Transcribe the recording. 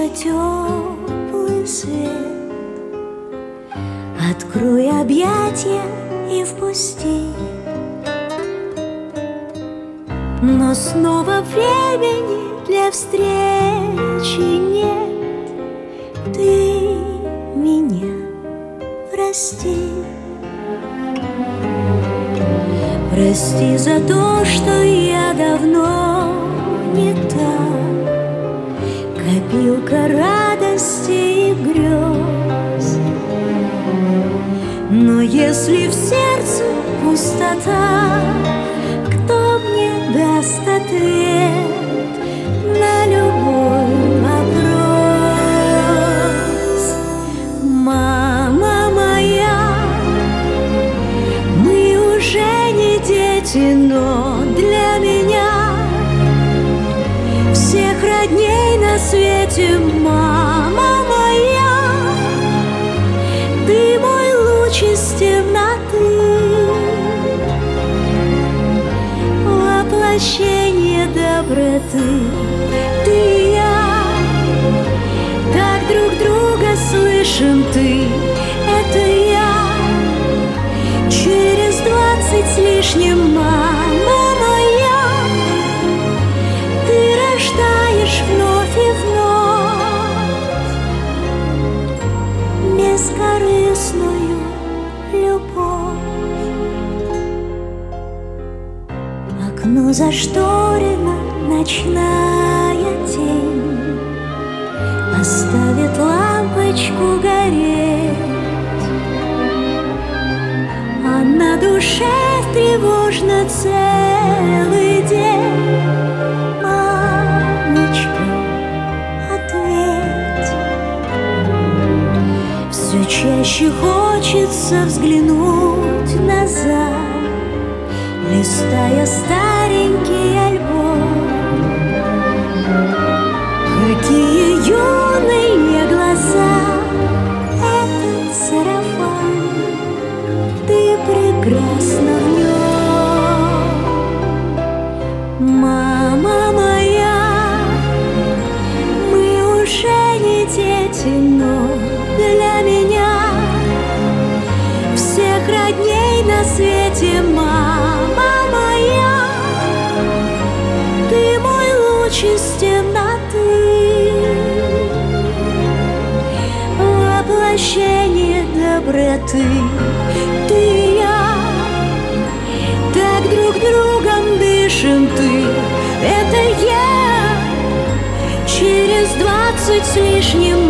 солнышко, теплый свет. Открой объятия и впусти. Но снова времени для встречи нет. Ты меня прости. Прости за то, что я давно не та копилка радости и грез. Но если в сердце пустота, кто мне даст ответ на любой вопрос? Мама моя, мы уже не дети, но для меня всех родней на свете. Мама моя, ты мой луч из темноты, воплощение доброты. Ты и я так друг друга слышим. Ты — это я. Через 20 с лишним, мама моя, ты рождаешь вновь и вновь бескорыстную любовь. Окно зашторено, ночная тень оставит лампочку гореть, а на душе тревожно целый день. Мамочка, ответь. Все чаще хочется взглянуть назад, листая старенький альбом. Какие юные глаза, этот сарафан, ты прекрасна в нем. Мама моя, мы уже не дети, но для меня всех родней на свете. Мама моя, ты мой луч из темноты, воплощение доброты. Ты и я так друг другом дышим. Ты — это я. Через 20 с лишним,